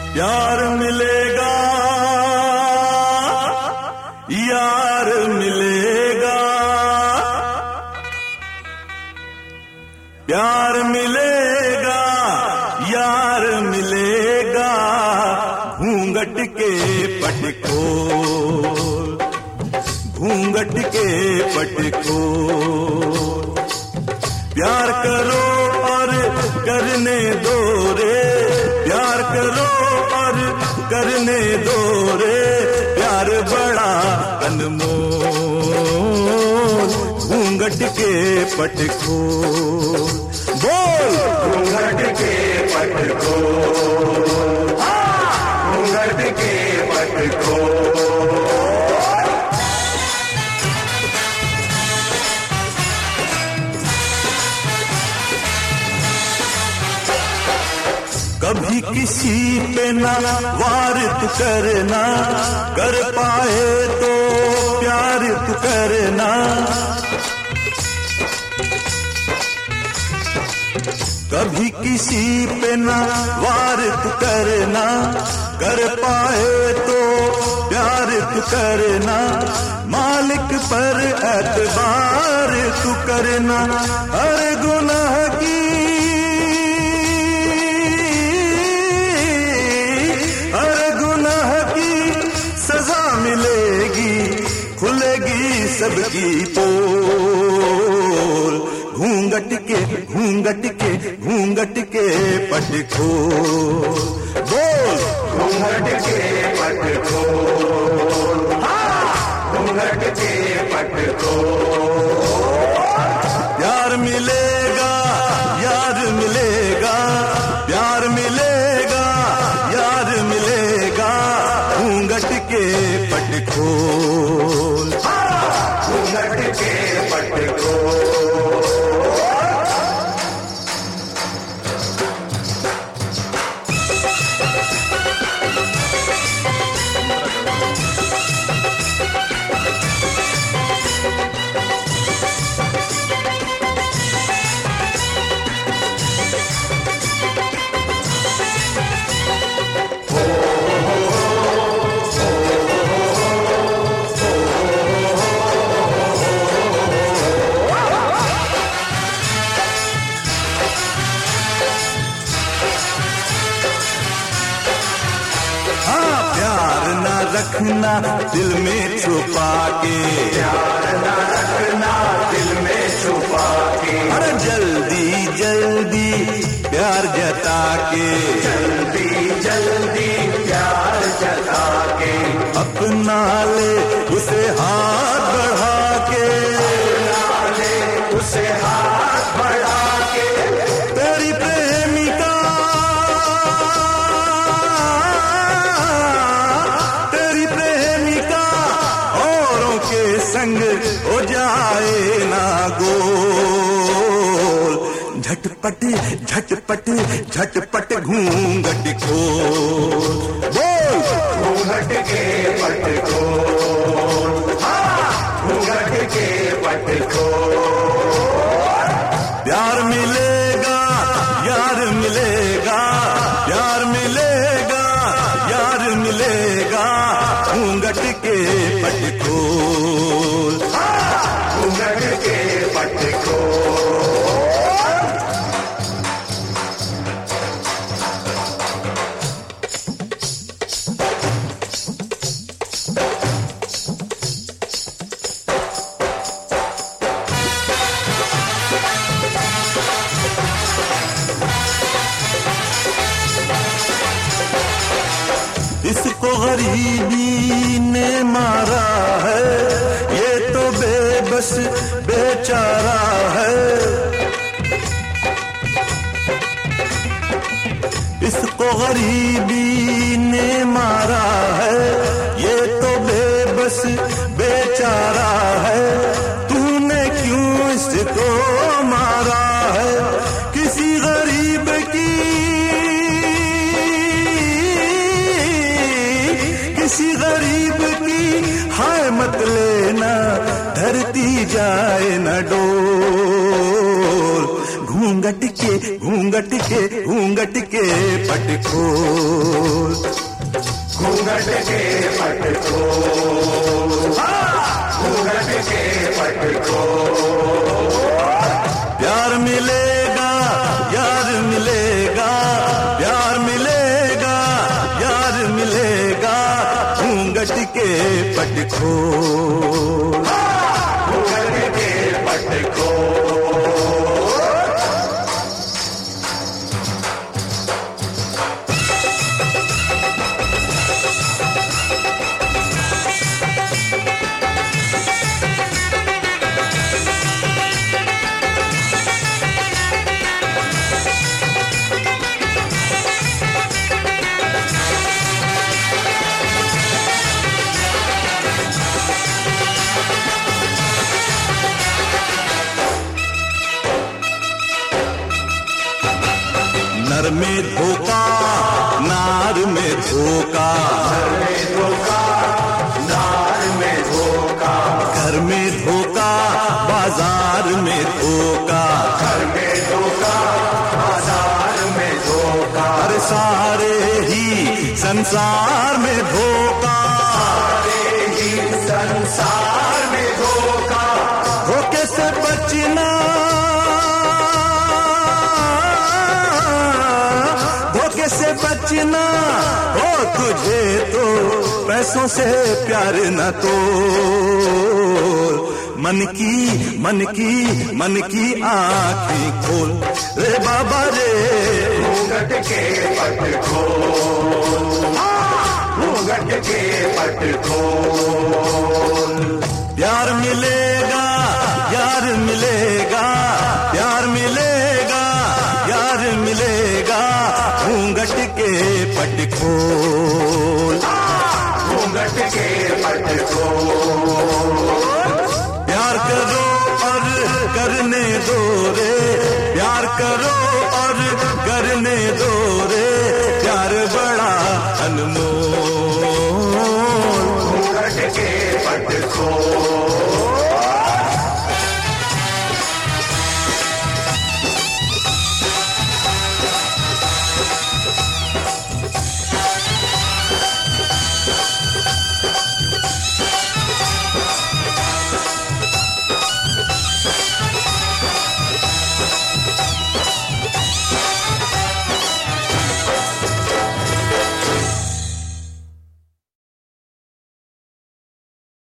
प्यार मिलेगा, यार मिलेगा, प्यार मिलेगा, यार मिलेगा, घूंघट के पट खोल, घूंघट के पट खोल। प्यार करो और करने दो रे, प्यार करो और करने दो रे, प्यार बड़ा अनमोल, घूंघट के पट खोल। बोल घूंघट के पट खोल, घूंघट के पट खोल। कभी किसी पे ना वार तू करना, कर पाए तो प्यार तू करना। कभी किसी पे ना वार तू करना, कर पाए तो प्यार तू करना। मालिक पर एतबार तू करना, हर गुनाह की खुलेगी सबकी पोल। घूंघट के घूंघट के घूंघट के पट खोल। बोल घूंघट के पट खोल, घूंघट के पट खोल। प्यार मिलेगा, यार मिलेगा, प्यार मिलेगा, यार मिलेगा, घूंघट के पट खोल, घूंघट के पट खोल। रखना दिल में छुपा के, प्यार ना रखना दिल में छुपा के। अरे जल्दी जल्दी प्यार जता के, जल्दी जल्दी प्यार जता के। अपना ले उसे हाथ बढ़ा के, अपना ले उसे हाथ बढ़ा के। तेरी प्रेमिका, संग हो जाए ना गोल। झटपट झटपट झटपट घूंघट खोल। बोल घूंघट के पट खोल, घूंघट के पट खोल। प्यार मिलेगा, यार मिलेगा, प्यार मिलेगा, यार मिलेगा, घूंघट के पट खोल, घूंघट के पट खोल। इसको गरीबी ने मारा है, ये तो बेबस बेचारा है। इसको गरीबी ने मारा है, ये तो बेबस बेचारा है। तूने क्यों इसको मारा है? किसी गरीब की, किसी गरीब की हाय मत लेना, धरती जाए न डोल। घूंघट के घूंघट के पट खोल, घूंघट के पट खोल, घूंघट के पट खोल। प्यार मिलेगा यार मिलेगा, प्यार मिलेगा यार मिलेगा, घूंघट के पट खोल, घूंघट के पट खोल। नर में धोखा नार में धोखा, घर में धोखा नार में धोखा, घर में धोखा बाजार में धोखा, घर में धोखा बाजार में धोखा। हर सारे ही संसार में धोखा, सारे ही संसार में धोखा। धोखे से बचना, धोखे से बचना हो तुझे तो पैसों से प्यार न तो, मन की आँखें खोल रे बाबा रे, घूंघट के पट खोल, घूंघट के पट खोल। प्यार मिलेगा यार मिलेगा, प्यार मिलेगा यार मिलेगा, घूंघट के पट खोल, घूंघट के पट खोल। प्यार करो और करने दो रे, प्यार करो